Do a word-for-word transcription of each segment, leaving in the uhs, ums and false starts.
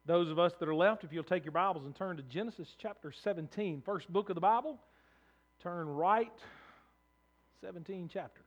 Those of us that are left, if you'll take your Bibles and turn to Genesis chapter seventeen, first book of the Bible, turn right seventeen chapters.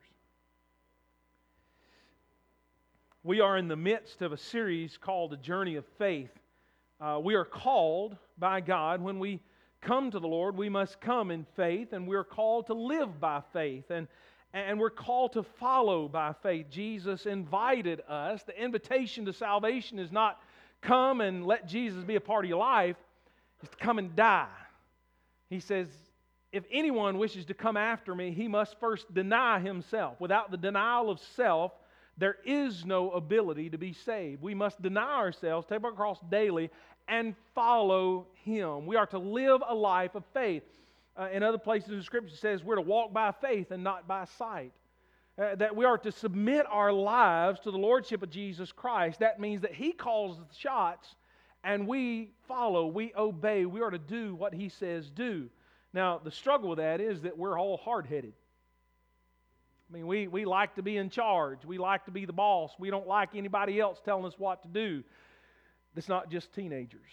We are in the midst of a series called A Journey of Faith. Uh, we are called by God, when we come to the Lord, we must come in faith, and we are called to live by faith, and, and we're called to follow by faith. Jesus invited us. The invitation to salvation is not come and let Jesus be a part of your life. It's to come and die. He says, if anyone wishes to come after me, he must first deny himself. Without the denial of self, there is no ability to be saved. We must deny ourselves, take our cross daily, and follow Him. We are to live a life of faith. Uh, in other places in the Scripture it says we're to walk by faith and not by sight. Uh, that we are to submit our lives to the Lordship of Jesus Christ. That means that He calls the shots and we follow, we obey. We are to do what He says do. Now, the struggle with that is that we're all hard-headed. I mean, we, we like to be in charge. We like to be the boss. We don't like anybody else telling us what to do. It's not just teenagers.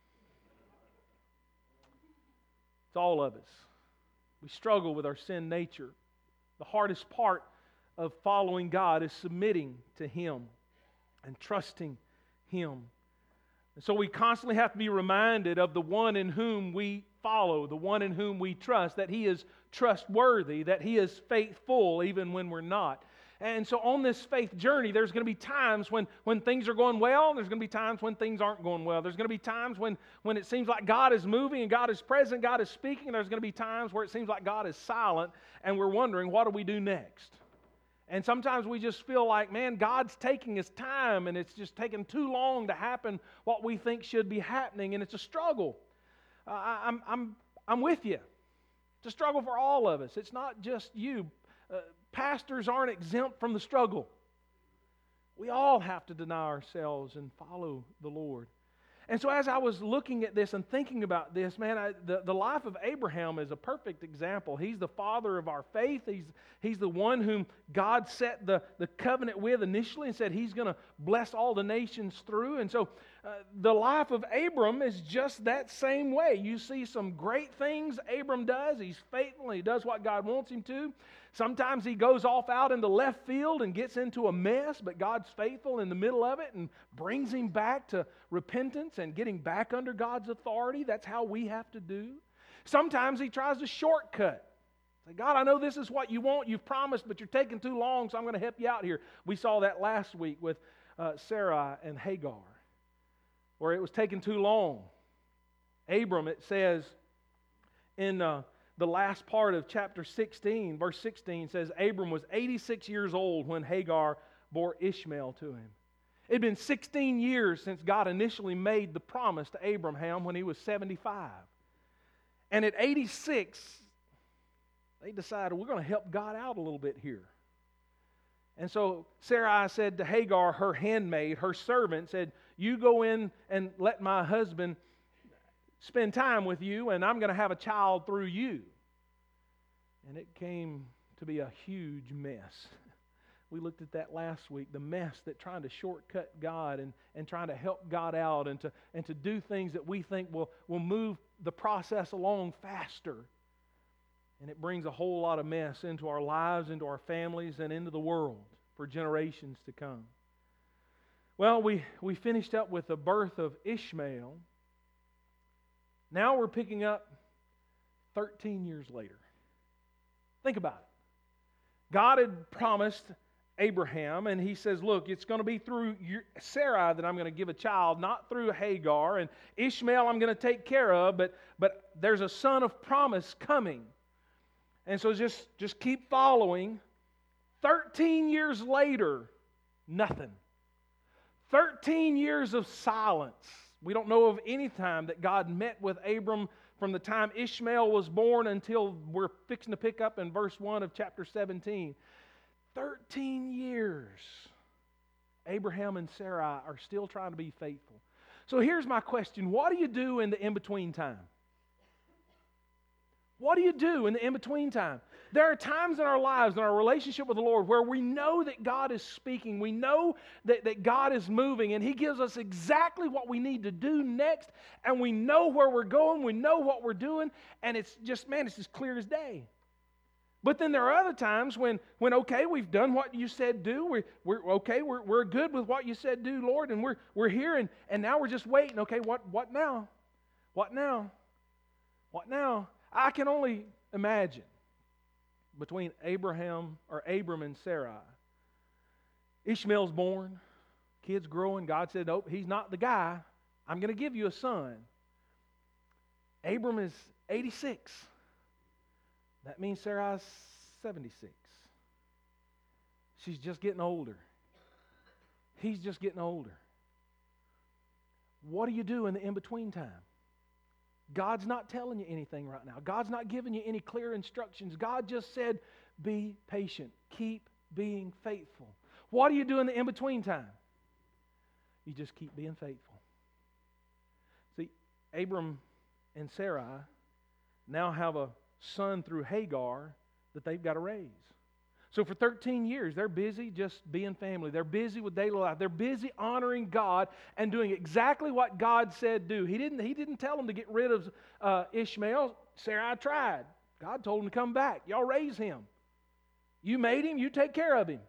It's all of us. We struggle with our sin nature. The hardest part of following God is submitting to Him and trusting Him. And so we constantly have to be reminded of the one in whom we follow, the one in whom we trust, that He is trustworthy, that He is faithful even when we're not. And so on this faith journey, there's going to be times when, when things are going well, and there's going to be times when things aren't going well. There's going to be times when, when it seems like God is moving and God is present, God is speaking, and there's going to be times where it seems like God is silent, and we're wondering, what do we do next? And sometimes we just feel like, man, God's taking His time, and it's just taking too long to happen what we think should be happening, and it's a struggle. Uh, I, I'm, I'm, I'm with you. It's a struggle for all of us. It's not just you. Uh, pastors aren't exempt from the struggle. We all have to deny ourselves and follow the Lord. And so as I was looking at this and thinking about this, man, I, the, the life of Abraham is a perfect example. He's the father of our faith. He's, he's the one whom God set the, the covenant with initially and said He's going to bless all the nations through. And so uh, the life of Abram is just that same way. You see some great things Abram does. He's faithful and he does what God wants him to. Sometimes he goes off out into left field and gets into a mess, but God's faithful in the middle of it and brings him back to repentance and getting back under God's authority. That's how we have to do. Sometimes he tries to shortcut. Say, God, I know this is what you want, you've promised, but you're taking too long, so I'm going to help you out here. We saw that last week with uh, Sarai and Hagar, where it was taking too long. Abram, it says in Uh, the last part of chapter sixteen, verse sixteen says, Abram was eighty-six years old when Hagar bore Ishmael to him. It had been sixteen years since God initially made the promise to Abraham when he was seventy-five. And at eighty-six, they decided, we're going to help God out a little bit here. And so Sarai said to Hagar, her handmaid, her servant, said, you go in and let my husband spend time with you, and I'm going to have a child through you. And it came to be a huge mess. We looked at that last week, the mess that trying to shortcut God and, and trying to help God out and to, and to do things that we think will, will move the process along faster. And it brings a whole lot of mess into our lives, into our families, and into the world for generations to come. Well, we, we finished up with the birth of Ishmael. Now we're picking up thirteen years later. Think about it. God had promised Abraham, and He says, look, it's going to be through your, Sarai that I'm going to give a child, not through Hagar. And Ishmael I'm going to take care of, but, but there's a son of promise coming. And so just, just keep following. thirteen years later, nothing. thirteen years of silence. We don't know of any time that God met with Abram from the time Ishmael was born until we're fixing to pick up in verse one of chapter seventeen. thirteen years. Abraham and Sarai are still trying to be faithful. So here's my question. What do you do in the in-between time? What do you do in the in-between time? There are times in our lives, in our relationship with the Lord, where we know that God is speaking. We know that, that God is moving, and He gives us exactly what we need to do next, and we know where we're going, we know what we're doing, and it's just, man, it's as clear as day. But then there are other times when, when okay, we've done what you said do. We're, we're okay, we're, we're good with what you said do, Lord, and we're, we're here, and, and now we're just waiting. Okay, what, what now? What now? What now? I can only imagine between Abraham or Abram and Sarai. Ishmael's born, kid's growing. God said, nope, he's not the guy. I'm going to give you a son. Abram is eighty-six. That means Sarai's seventy-six. She's just getting older. He's just getting older. What do you do in the in-between time? God's not telling you anything right now. God's not giving you any clear instructions. God just said, be patient. Keep being faithful. What do you do in the in-between time? You just keep being faithful. See, Abram and Sarai now have a son through Hagar that they've got to raise. So for thirteen years, they're busy just being family. They're busy with daily life. They're busy honoring God and doing exactly what God said do. He didn't, he didn't tell them to get rid of uh, Ishmael. Sarai tried. God told him to come back. Y'all raise him. You made him, you take care of him.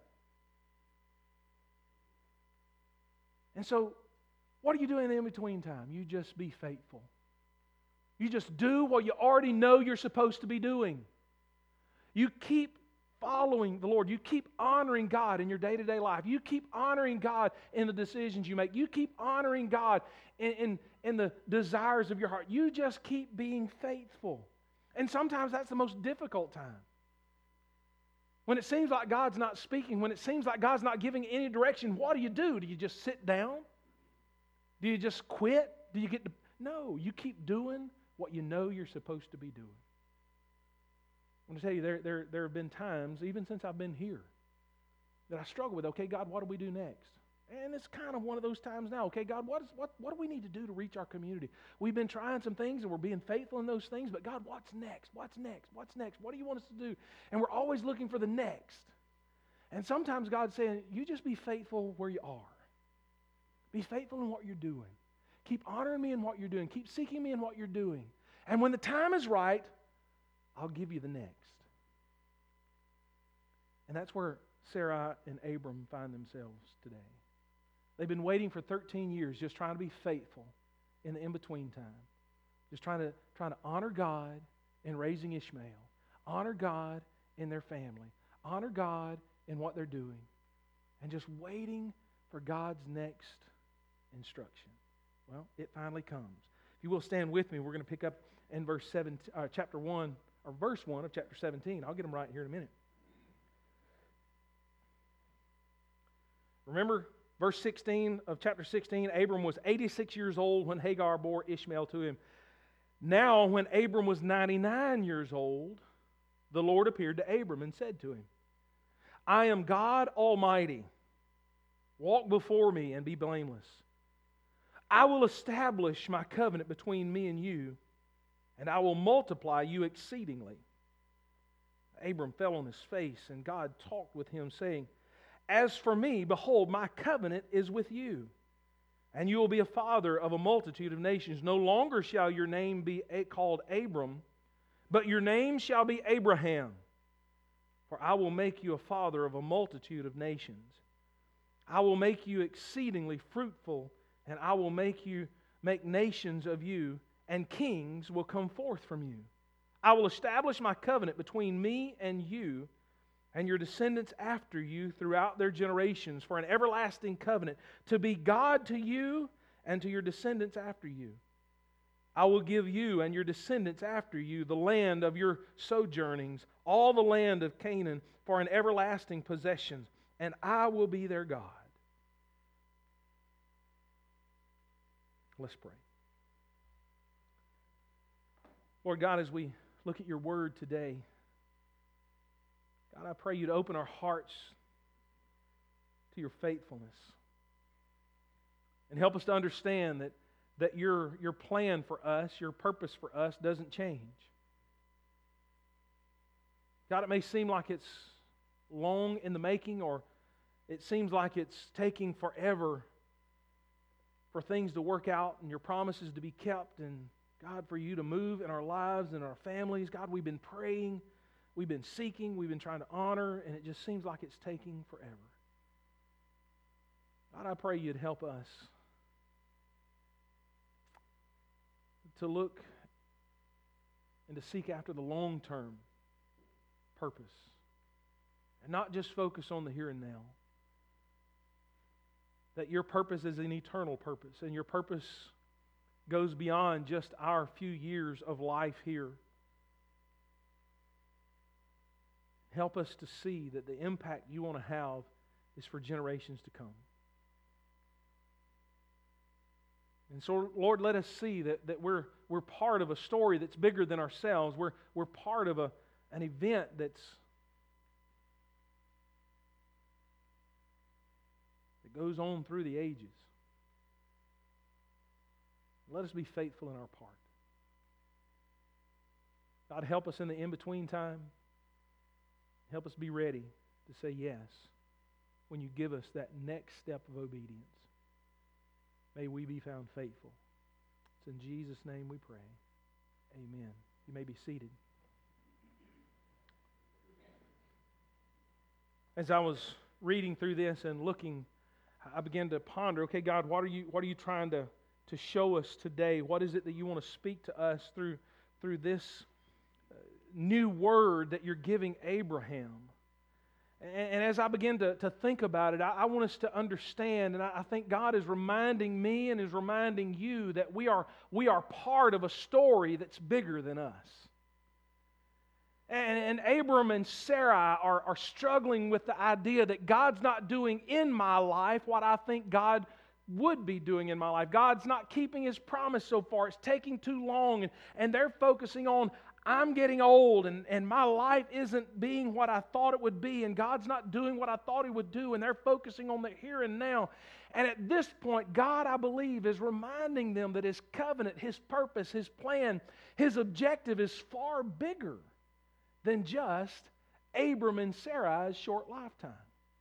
And so, what are you doing in between time? You just be faithful. You just do what you already know you're supposed to be doing. You keep following the Lord. You keep honoring God in your day-to-day life. You keep honoring God in the decisions you make. You keep honoring God in, in, in the desires of your heart. You just keep being faithful. And sometimes that's the most difficult time. When it seems like God's not speaking, when it seems like God's not giving any direction, what do you do? Do you just sit down? Do you just quit? Do you get to... No, you keep doing what you know you're supposed to be doing. I want to tell you, there, there, there have been times, even since I've been here, that I struggle with, okay, God, what do we do next? And it's kind of one of those times now. Okay, God, what, is, what, what do we need to do to reach our community? We've been trying some things and we're being faithful in those things, but God, what's next? What's next? What's next? What do you want us to do? And we're always looking for the next. And sometimes God's saying, you just be faithful where you are. Be faithful in what you're doing. Keep honoring me in what you're doing. Keep seeking me in what you're doing. And when the time is right, I'll give you the next. And that's where Sarai and Abram find themselves today. They've been waiting for thirteen years, just trying to be faithful in the in-between time. Just trying to, trying to honor God in raising Ishmael. Honor God in their family. Honor God in what they're doing. And just waiting for God's next instruction. Well, it finally comes. If you will stand with me, we're going to pick up in verse seven, uh, chapter one, or verse one of chapter seventeen. I'll get them right here in a minute. Remember, verse sixteen of chapter sixteen, Abram was eighty-six years old when Hagar bore Ishmael to him. Now, when Abram was ninety-nine years old, the Lord appeared to Abram and said to him, I am God Almighty. Walk before me and be blameless. I will establish my covenant between me and you, and I will multiply you exceedingly. Abram fell on his face, and God talked with him, saying, As for me, behold, my covenant is with you, and you will be a father of a multitude of nations. No longer shall your name be called Abram, but your name shall be Abraham, for I will make you a father of a multitude of nations. I will make you exceedingly fruitful, and I will make you make nations of you, and kings will come forth from you. I will establish my covenant between me and you and your descendants after you throughout their generations for an everlasting covenant, to be God to you and to your descendants after you. I will give you and your descendants after you the land of your sojournings, all the land of Canaan, for an everlasting possession, and I will be their God. Let's pray. Lord God, as we look at your word today, God, I pray you to open our hearts to your faithfulness and help us to understand that, that your, your plan for us, your purpose for us doesn't change. God, it may seem like it's long in the making, or it seems like it's taking forever for things to work out and your promises to be kept, and God, for you to move in our lives and our families. God, we've been praying, we've been seeking, we've been trying to honor, and it just seems like it's taking forever. God, I pray you'd help us to look and to seek after the long-term purpose and not just focus on the here and now. That your purpose is an eternal purpose, and your purpose goes beyond just our few years of life here. Help us to see that the impact you want to have is for generations to come. And so, Lord, let us see that, that we're, we're part of a story that's bigger than ourselves. We're, we're part of a, an event that's that goes on through the ages. Let us be faithful in our part. God, help us in the in-between time. Help us be ready to say yes when you give us that next step of obedience. May we be found faithful. It's in Jesus' name we pray. Amen. You may be seated. As I was reading through this and looking, I began to ponder, okay, God, what are you what are you trying to, to show us today? What is it that you want to speak to us through, through this new word that you're giving Abraham? And, and as I begin to, to think about it, I, I want us to understand, and I, I think God is reminding me and is reminding you that we are, we are part of a story that's bigger than us. And, and Abram and Sarai are, are struggling with the idea that God's not doing in my life what I think God would be doing in my life. God's not keeping His promise so far. It's taking too long. And, and they're focusing on, I'm getting old and, and my life isn't being what I thought it would be, and God's not doing what I thought He would do, and they're focusing on the here and now. And at this point, God, I believe, is reminding them that His covenant, His purpose, His plan, His objective is far bigger than just Abram and Sarai's short lifetime.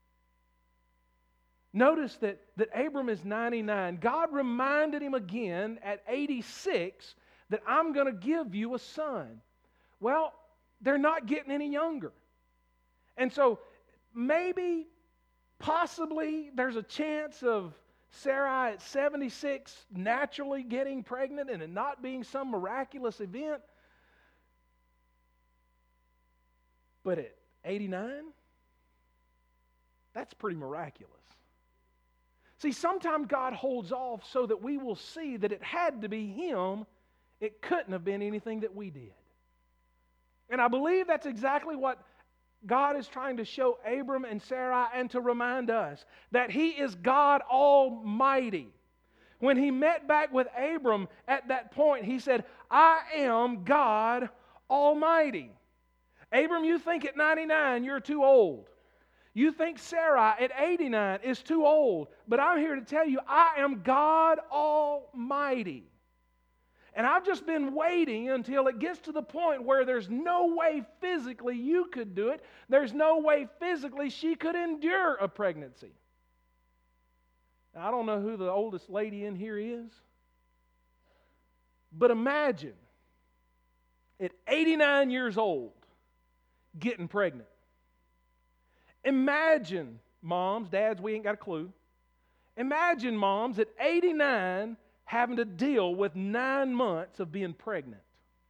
Notice that, that Abram is ninety-nine. God reminded him again at eighty-six that I'm going to give you a son. Well, they're not getting any younger. And so maybe, possibly, there's a chance of Sarai at seventy-six naturally getting pregnant and it not being some miraculous event. But at eighty-nine, that's pretty miraculous. See, sometimes God holds off so that we will see that it had to be Him. It couldn't have been anything that we did. And I believe that's exactly what God is trying to show Abram and Sarai and to remind us, that He is God Almighty. When He met back with Abram at that point, He said, I am God Almighty. Abram, you think at ninety-nine you're too old. You think Sarai at eighty-nine is too old. But I'm here to tell you, I am God Almighty. And I've just been waiting until it gets to the point where there's no way physically you could do it. There's no way physically she could endure a pregnancy. Now, I don't know who the oldest lady in here is. But imagine at eighty-nine years old, getting pregnant. Imagine, moms, dads, we ain't got a clue. Imagine, moms, at eighty-nine having to deal with nine months of being pregnant.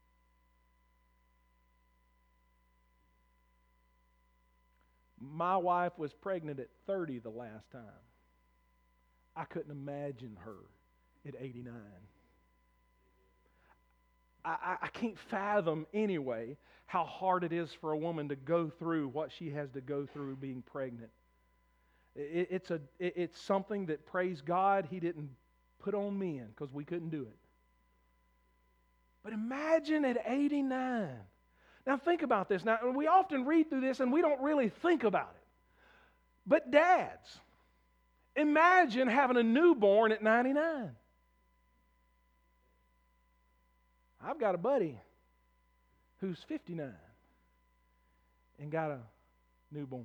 My wife was pregnant at thirty the last time. I couldn't imagine her at eighty-nine. I, I can't fathom anyway how hard it is for a woman to go through what she has to go through being pregnant. It, it's, a, it, it's something that, praise God, He didn't put on men because we couldn't do it. But imagine at eighty-nine. Now think about this. Now we often read through this and we don't really think about it. But dads, imagine having a newborn at ninety-nine. I've got a buddy who's fifty-nine. and got a newborn.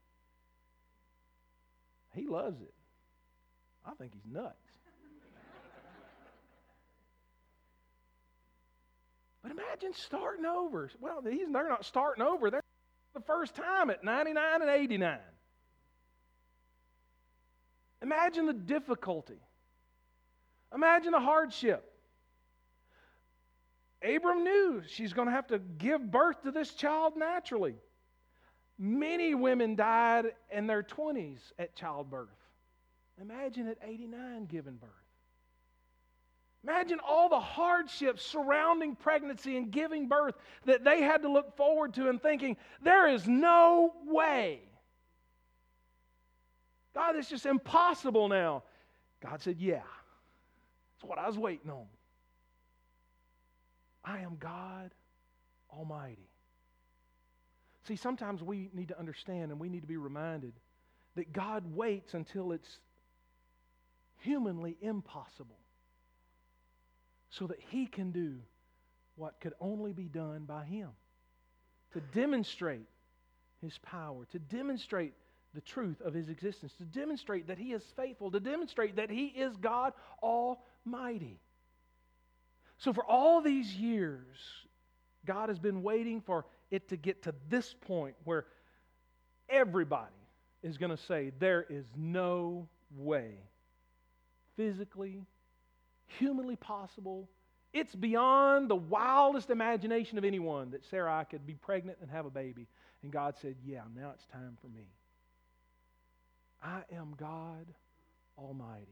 He loves it. I think he's nuts. But imagine starting over. Well, these, they're not starting over. They're the first time at ninety-nine and eighty-nine. Imagine the difficulty. Imagine the hardship. Abram knew she's going to have to give birth to this child naturally. Many women died in their twenties at childbirth. Imagine at eighty-nine giving birth. Imagine all the hardships surrounding pregnancy and giving birth that they had to look forward to and thinking, there is no way. God, it's just impossible now. God said, yeah, that's what I was waiting on. I am God Almighty. See, sometimes we need to understand and we need to be reminded that God waits until it's humanly impossible so that He can do what could only be done by Him. To demonstrate His power, to demonstrate the truth of His existence, to demonstrate that He is faithful, to demonstrate that He is God Almighty. So for all these years, God has been waiting for it to get to this point where everybody is going to say, there is no way, physically, humanly possible. It's beyond the wildest imagination of anyone that Sarai could be pregnant and have a baby. And God said, yeah, now it's time for me. I am God Almighty.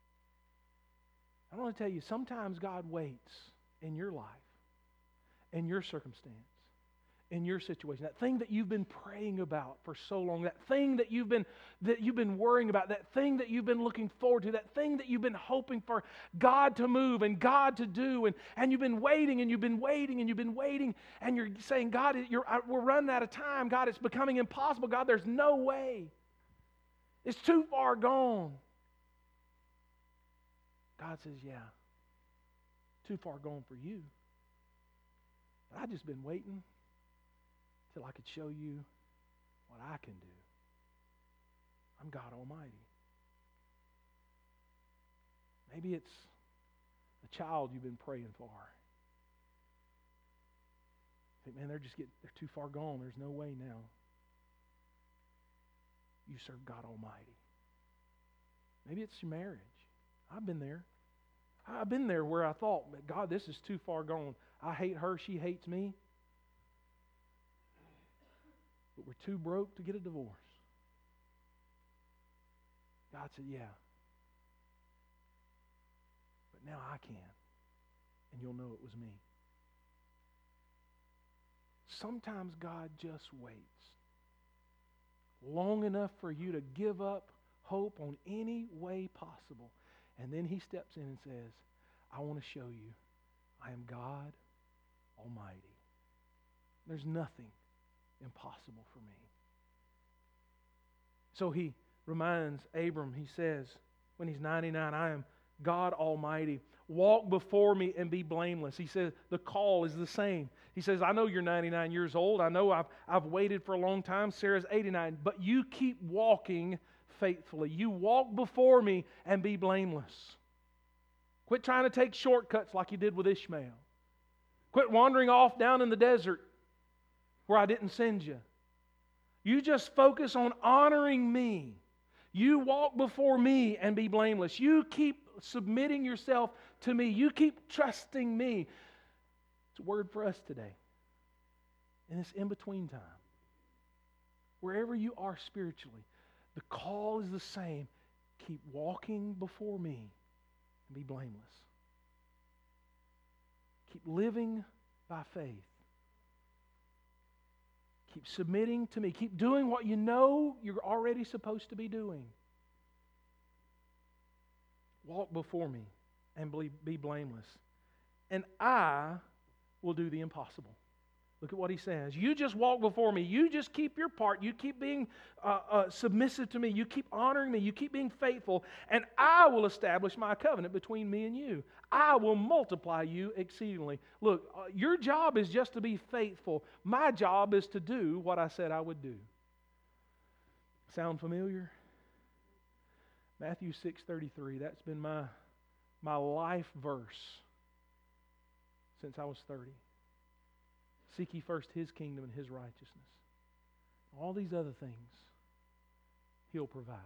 I want to tell you, sometimes God waits in your life, in your circumstance, in your situation. That thing that you've been praying about for so long, that thing that you've been that you've been worrying about, that thing that you've been looking forward to, that thing that you've been hoping for God to move and God to do, and, and you've been waiting and you've been waiting and you've been waiting, and you're saying, God, you're, we're running out of time. God, it's becoming impossible. God, there's no way. It's too far gone. God says, yeah, too far gone for you. But I've just been waiting till I could show you what I can do. I'm God Almighty. Maybe it's a child you've been praying for. You think, man, they're just get they're too far gone. There's no way now. You serve God Almighty. Maybe it's your marriage. I've been there. I've been there where I thought, God, this is too far gone. I hate her, she hates me. But we're too broke to get a divorce. God said, yeah. But now I can. And you'll know it was me. Sometimes God just waits long enough for you to give up hope on any way possible. And then He steps in and says, I want to show you I am God Almighty. There's nothing impossible for me. So He reminds Abram, He says, when he's ninety-nine, I am God Almighty. Walk before me and be blameless. He says the call is the same. He says, I know you're ninety-nine years old. I know I've, I've waited for a long time. Sarah's eighty-nine. But you keep walking faithfully. You walk before me and be blameless. Quit trying to take shortcuts like you did with Ishmael. Quit wandering off down in the desert where I didn't send you. You just focus on honoring me. You walk before me and be blameless. You keep submitting yourself to me. You keep trusting me. It's a word for us today. In this in-between time. Wherever you are spiritually, the call is the same. Keep walking before me and be blameless. Keep living by faith. Keep submitting to me. Keep doing what you know you're already supposed to be doing. Walk before me and be blameless. And I will do the impossible. Look at what he says. You just walk before me. You just keep your part. You keep being uh, uh, submissive to me. You keep honoring me. You keep being faithful. And I will establish my covenant between me and you. I will multiply you exceedingly. Look, uh, your job is just to be faithful. My job is to do what I said I would do. Sound familiar? Matthew six thirty-three. That's been my, my life verse since I was thirty. Seek ye first His kingdom and His righteousness. All these other things He'll provide.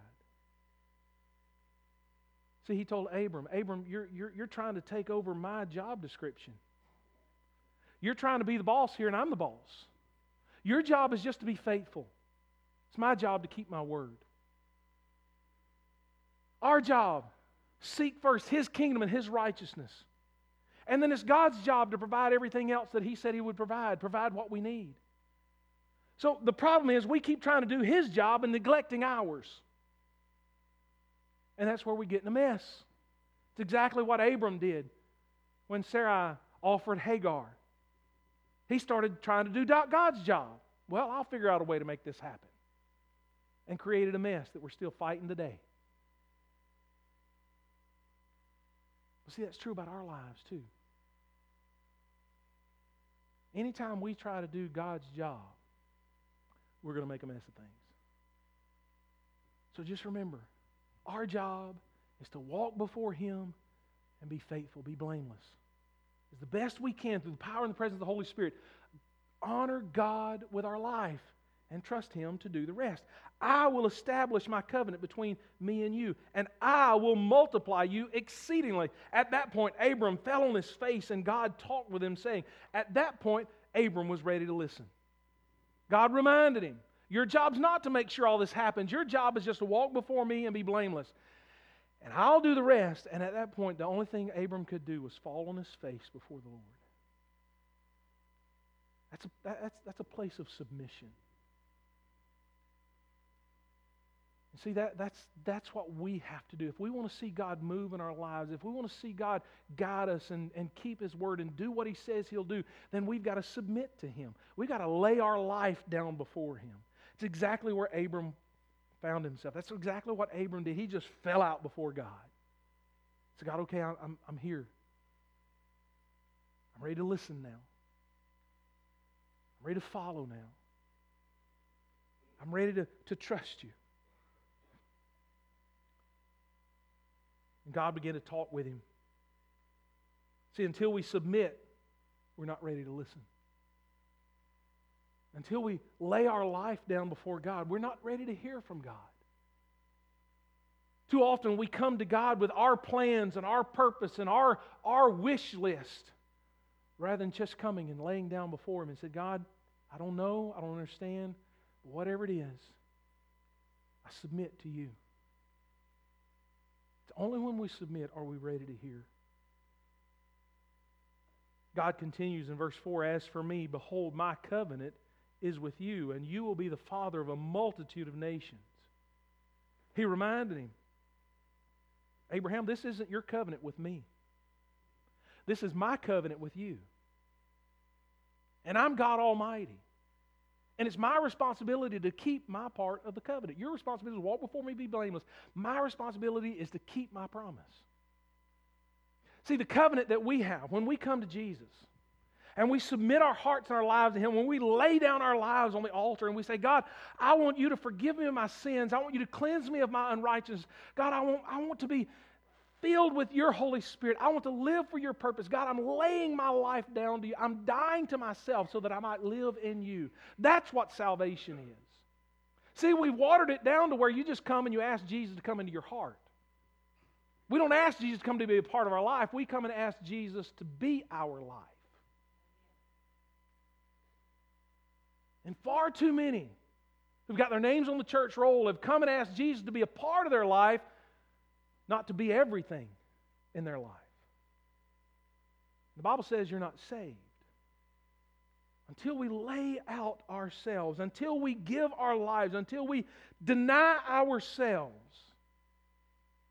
See, He told Abram, Abram, you're, you're, you're trying to take over my job description. You're trying to be the boss here and I'm the boss. Your job is just to be faithful. It's my job to keep my word. Our job, seek first His kingdom and His righteousness. And then it's God's job to provide everything else that He said He would provide, provide what we need. So the problem is we keep trying to do His job and neglecting ours. And that's where we get in a mess. It's exactly what Abram did when Sarai offered Hagar. He started trying to do God's job. Well, I'll figure out a way to make this happen. And created a mess that we're still fighting today. Well, see, that's true about our lives too. Anytime we try to do God's job, we're going to make a mess of things. So just remember, our job is to walk before Him and be faithful, be blameless. As the best we can through the power and the presence of the Holy Spirit, honor God with our life and trust Him to do the rest. I will establish my covenant between me and you, and I will multiply you exceedingly. At that point, Abram fell on his face, and God talked with him, saying, at that point, Abram was ready to listen. God reminded him, your job's not to make sure all this happens. Your job is just to walk before me and be blameless. And I'll do the rest. And at that point, the only thing Abram could do was fall on his face before the Lord. That's a, that's, that's a place of submission. And see, that, that's, that's what we have to do. If we want to see God move in our lives, if we want to see God guide us and, and keep His word and do what He says He'll do, then we've got to submit to Him. We've got to lay our life down before Him. It's exactly where Abram found himself. That's exactly what Abram did. He just fell out before God. He said, God, okay, I'm, I'm here. I'm ready to listen now. I'm ready to follow now. I'm ready to, to trust you. And God began to talk with him. See, until we submit, we're not ready to listen. Until we lay our life down before God, we're not ready to hear from God. Too often we come to God with our plans and our purpose and our, our wish list rather than just coming and laying down before Him and say, God, I don't know, I don't understand, but whatever it is, I submit to you. It's only when we submit are we ready to hear. God continues in verse four, as for me, behold, my covenant is with you, and you will be the father of a multitude of nations. He reminded him, Abraham, this isn't your covenant with me. This is my covenant with you. And I'm God Almighty. And it's my responsibility to keep my part of the covenant. Your responsibility is to walk before me, be blameless. My responsibility is to keep my promise. See, the covenant that we have when we come to Jesus and we submit our hearts and our lives to Him, when we lay down our lives on the altar and we say, God, I want you to forgive me of my sins. I want you to cleanse me of my unrighteousness. God, I want, I want to be filled with your Holy Spirit. I want to live for your purpose. God, I'm laying my life down to you. I'm dying to myself so that I might live in you. That's what salvation is. See, we watered it down to where you just come and you ask Jesus to come into your heart. We don't ask Jesus to come to be a part of our life. We come and ask Jesus to be our life. And far too many who've got their names on the church roll have come and asked Jesus to be a part of their life, not to be everything in their life. The Bible says you're not saved until we lay out ourselves, until we give our lives, until we deny ourselves.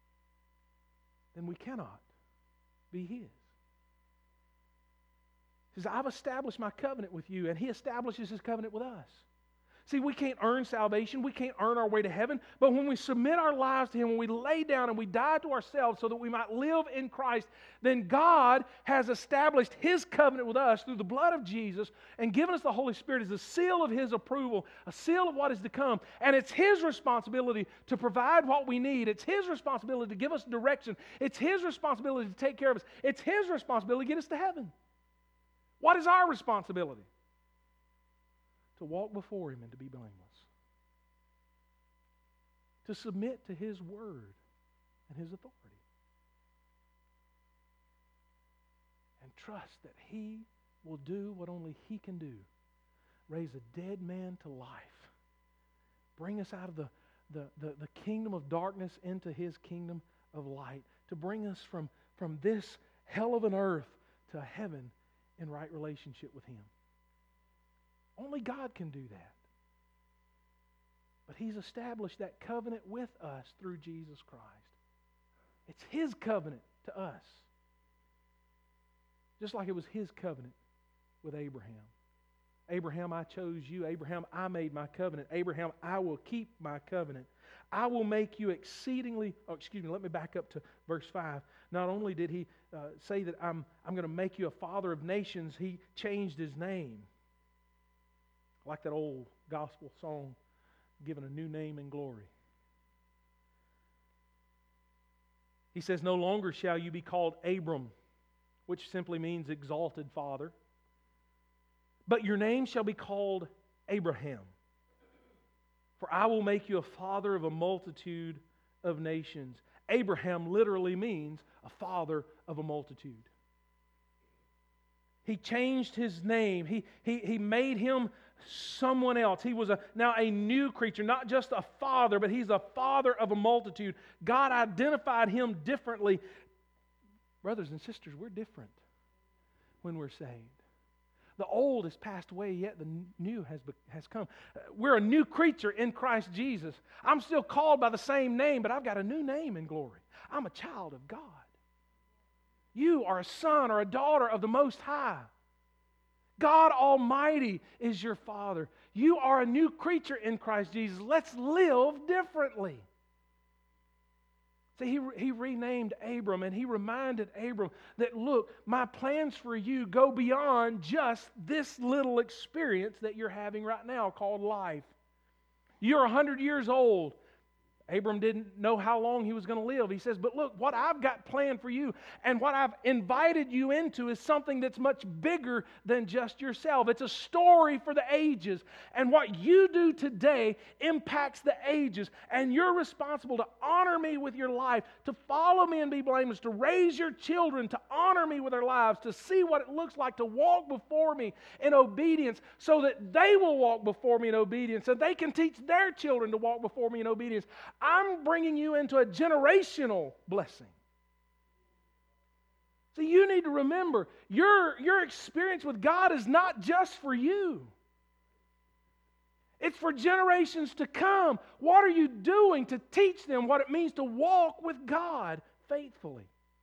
Then we cannot be His. He says, I've established my covenant with you, and He establishes His covenant with us. See, we can't earn salvation. We can't earn our way to heaven. But when we submit our lives to Him, when we lay down and we die to ourselves so that we might live in Christ, then God has established His covenant with us through the blood of Jesus and given us the Holy Spirit as a seal of His approval, a seal of what is to come. And it's His responsibility to provide what we need. It's His responsibility to give us direction. It's His responsibility to take care of us. It's His responsibility to get us to heaven. What is our responsibility? To walk before Him and to be blameless. To submit to His word and His authority. And trust that He will do what only He can do. Raise a dead man to life. Bring us out of the, the, the, the kingdom of darkness into His kingdom of light. To bring us from, from this hell of an earth to heaven in right relationship with Him. Only God can do that. But He's established that covenant with us through Jesus Christ. It's His covenant to us. Just like it was His covenant with Abraham. Abraham, I chose you. Abraham, I made my covenant. Abraham, I will keep my covenant. I will make you exceedingly... Oh, excuse me, let me back up to verse five. Not only did He uh, say that I'm, I'm going to make you a father of nations, He changed His name. Like that old gospel song, given a new name and glory. He says, no longer shall you be called Abram, which simply means exalted father, but your name shall be called Abraham. For I will make you a father of a multitude of nations. Abraham literally means a father of a multitude. He changed his name. He, he, he made him someone else. He was a, now a new creature, not just a father, but he's a father of a multitude. God identified him differently. Brothers and sisters, we're different when we're saved. The old has passed away, yet the new has, has come. We're a new creature in Christ Jesus. I'm still called by the same name, but I've got a new name in glory. I'm a child of God. You are a son or a daughter of the Most High. God Almighty is your Father. You are a new creature in Christ Jesus. Let's live differently. See, he, he renamed Abram, and He reminded Abram that, look, my plans for you go beyond just this little experience that you're having right now called life. You're one hundred years old. Abram didn't know how long he was going to live. He says, but look, what I've got planned for you and what I've invited you into is something that's much bigger than just yourself. It's a story for the ages. And what you do today impacts the ages. And you're responsible to honor me with your life, to follow me and be blameless, to raise your children, to honor me with their lives, to see what it looks like to walk before me in obedience so that they will walk before me in obedience and they can teach their children to walk before me in obedience. I'm bringing you into a generational blessing. See, you need to remember, your, your experience with God is not just for you. It's for generations to come. What are you doing to teach them what it means to walk with God faithfully?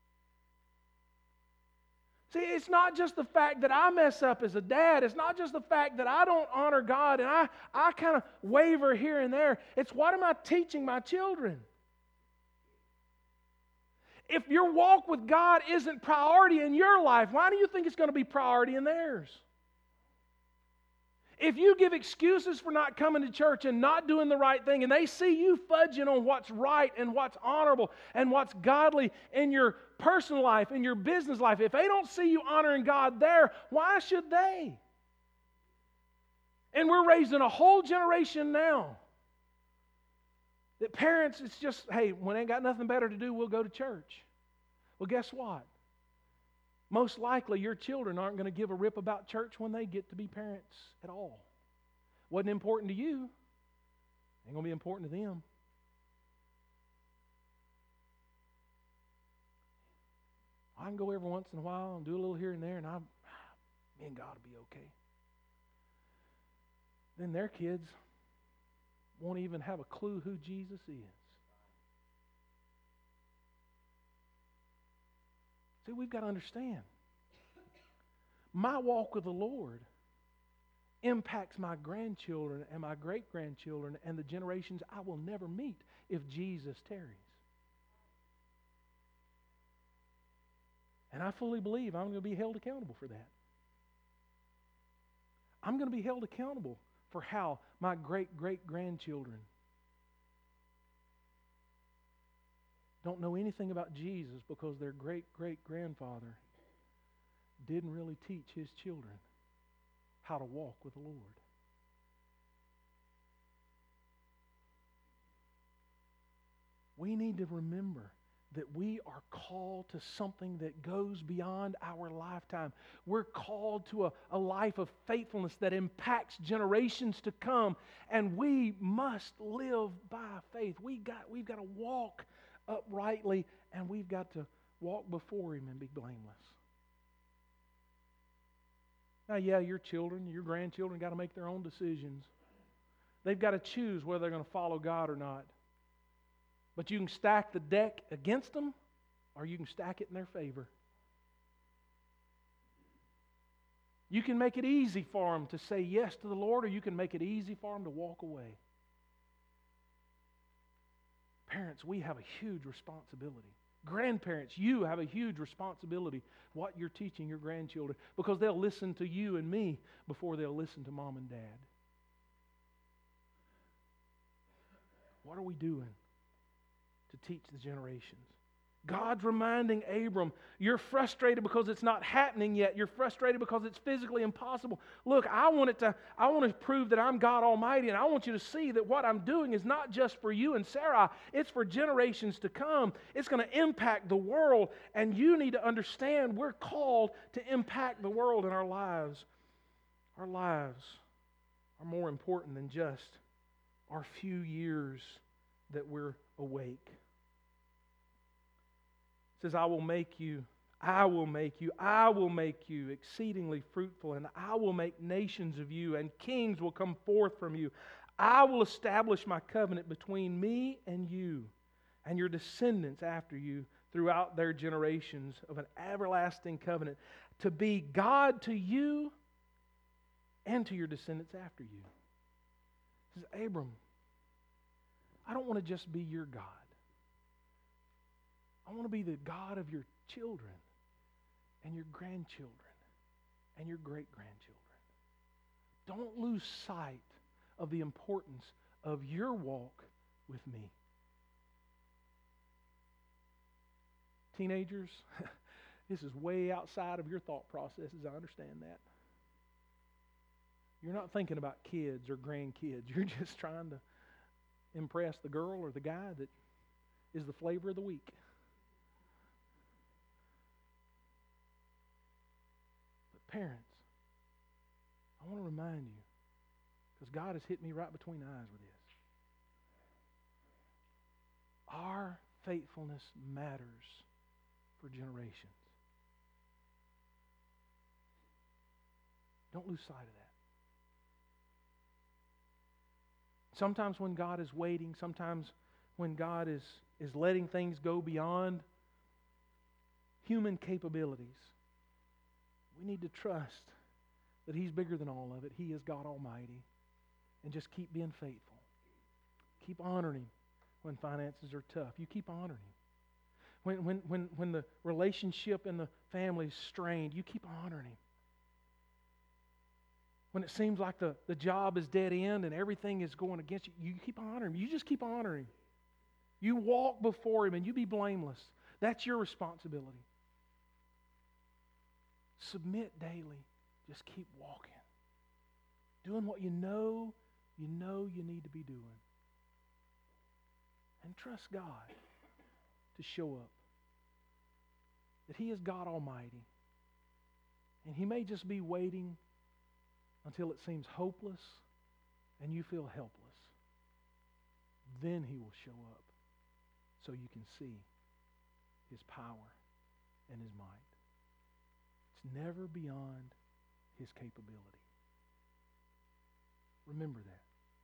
See, it's not just the fact that I mess up as a dad. It's not just the fact that I don't honor God and I, I kind of waver here and there. It's what am I teaching my children? If your walk with God isn't priority in your life, why do you think it's going to be priority in theirs? If you give excuses for not coming to church and not doing the right thing, and they see you fudging on what's right and what's honorable and what's godly in your personal life, in your business life, if they don't see you honoring God there, why should they? And we're raising a whole generation now that parents, it's just, hey, when they ain't got nothing better to do, we'll go to church. Well, guess what? Most likely your children aren't going to give a rip about church when they get to be parents at all. Wasn't important to you. Ain't going to be important to them. I can go every once in a while and do a little here and there, and I, me and God will be okay. Then their kids won't even have a clue who Jesus is. See, we've got to understand. My walk with the Lord impacts my grandchildren and my great-grandchildren and the generations I will never meet if Jesus tarries. And I fully believe I'm going to be held accountable for that. I'm going to be held accountable for how my great-great-grandchildren don't know anything about Jesus because their great-great-grandfather didn't really teach his children how to walk with the Lord. We need to remember that we are called to something that goes beyond our lifetime. We're called to a, a life of faithfulness that impacts generations to come, and we must live by faith. We got, we've got to walk uprightly, and we've got to walk before Him and be blameless. Now, yeah, your children, your grandchildren got to make their own decisions. They've got to choose whether they're going to follow God or not. But you can stack the deck against them, or you can stack it in their favor. You can make it easy for them to say yes to the Lord, or you can make it easy for them to walk away. Parents, we have a huge responsibility. Grandparents, you have a huge responsibility what you're teaching your grandchildren, because they'll listen to you and me before they'll listen to mom and dad. What are we doing to teach the generations? God's reminding Abram, you're frustrated because it's not happening yet. You're frustrated because it's physically impossible. Look, I want it to, I want to prove that I'm God Almighty, and I want you to see that what I'm doing is not just for you and Sarai. It's for generations to come. It's going to impact the world, and you need to understand we're called to impact the world in our lives. Our lives are more important than just our few years that we're awake. It says, I will make you, I will make you, I will make you exceedingly fruitful, and I will make nations of you, and kings will come forth from you. I will establish my covenant between me and you, and your descendants after you throughout their generations, of an everlasting covenant, to be God to you and to your descendants after you. It says, Abram, I don't want to just be your God. I want to be the God of your children and your grandchildren and your great-grandchildren. Don't lose sight of the importance of your walk with me. Teenagers, this is way outside of your thought processes. I understand that. You're not thinking about kids or grandkids. You're just trying to impress the girl or the guy that is the flavor of the week. Parents, I want to remind you, because God has hit me right between the eyes with this. Our faithfulness matters for generations. Don't lose sight of that. Sometimes when God is waiting, sometimes when God is, is letting things go beyond human capabilities, we need to trust that He's bigger than all of it. He is God Almighty. And just keep being faithful. Keep honoring Him when finances are tough. You keep honoring Him. When, when, when, when the relationship in the family is strained, you keep honoring Him. When it seems like the, the job is dead end and everything is going against you, you keep honoring Him. You just keep honoring Him. You walk before Him and you be blameless. That's your responsibility. Submit daily. Just keep walking. Doing what you know, you know you need to be doing. And trust God to show up. That He is God Almighty. And He may just be waiting until it seems hopeless and you feel helpless. Then He will show up so you can see His power and His might. It's never beyond His capability. Remember that.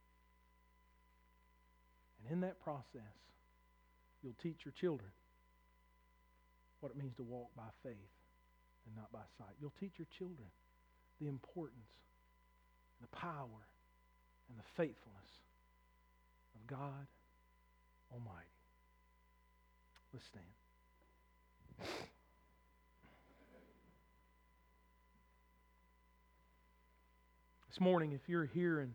And in that process, you'll teach your children what it means to walk by faith and not by sight. You'll teach your children the importance, the power, and the faithfulness of God Almighty. Let's stand. This morning, if you're here and